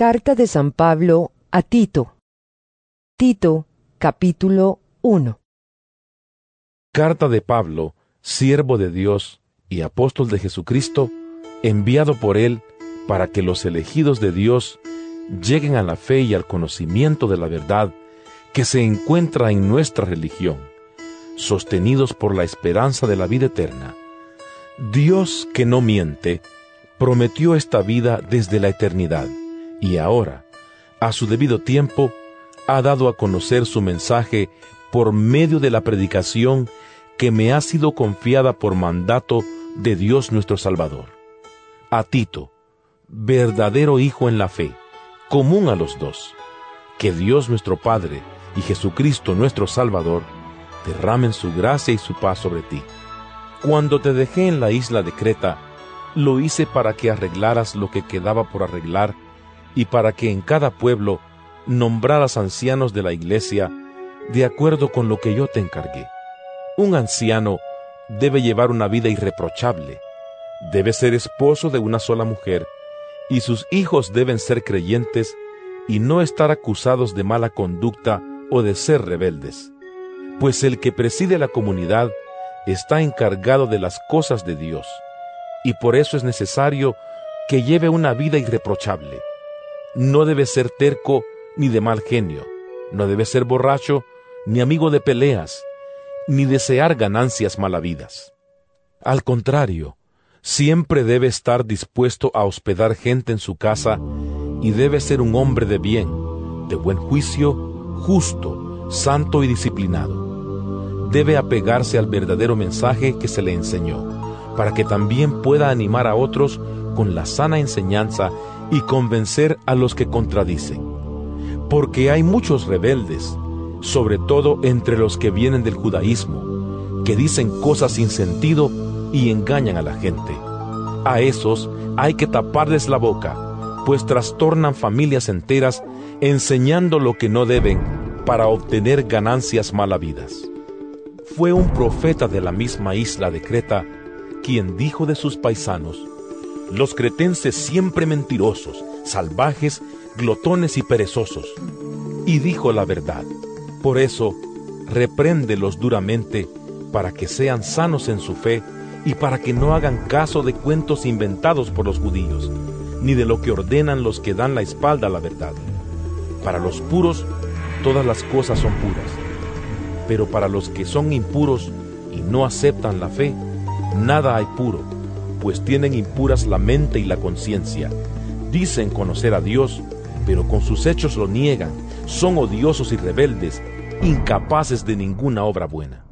Carta de San Pablo a Tito. Tito, capítulo 1. Carta de Pablo, siervo de Dios y apóstol de Jesucristo, enviado por Él para que los elegidos de Dios lleguen a la fe y al conocimiento de la verdad que se encuentra en nuestra religión, sostenidos por la esperanza de la vida eterna. Dios, que no miente, prometió esta vida desde la eternidad, y ahora, a su debido tiempo, ha dado a conocer su mensaje por medio de la predicación que me ha sido confiada por mandato de Dios nuestro Salvador. A Tito, verdadero hijo en la fe, común a los dos, que Dios nuestro Padre y Jesucristo nuestro Salvador derramen su gracia y su paz sobre ti. Cuando te dejé en la isla de Creta, lo hice para que arreglaras lo que quedaba por arreglar y para que en cada pueblo nombraras ancianos de la iglesia de acuerdo con lo que yo te encargué. Un anciano debe llevar una vida irreprochable, debe ser esposo de una sola mujer, y sus hijos deben ser creyentes y no estar acusados de mala conducta o de ser rebeldes. Pues el que preside la comunidad está encargado de las cosas de Dios, y por eso es necesario que lleve una vida irreprochable. No debe ser terco ni de mal genio, no debe ser borracho, ni amigo de peleas, ni desear ganancias malavidas. Al contrario, siempre debe estar dispuesto a hospedar gente en su casa y debe ser un hombre de bien, de buen juicio, justo, santo y disciplinado. Debe apegarse al verdadero mensaje que se le enseñó, para que también pueda animar a otros con la sana enseñanza y convencer a los que contradicen. Porque hay muchos rebeldes, sobre todo entre los que vienen del judaísmo, que dicen cosas sin sentido y engañan a la gente. A esos hay que taparles la boca, pues trastornan familias enteras enseñando lo que no deben para obtener ganancias malavidas. Fue un profeta de la misma isla de Creta quien dijo de sus paisanos: los cretenses siempre mentirosos, salvajes, glotones y perezosos. Y dijo la verdad. Por eso, repréndelos duramente para que sean sanos en su fe y para que no hagan caso de cuentos inventados por los judíos, ni de lo que ordenan los que dan la espalda a la verdad. Para los puros, todas las cosas son puras, pero para los que son impuros y no aceptan la fe, nada hay puro, pues tienen impuras la mente y la conciencia. Dicen conocer a Dios, pero con sus hechos lo niegan, son odiosos y rebeldes, incapaces de ninguna obra buena.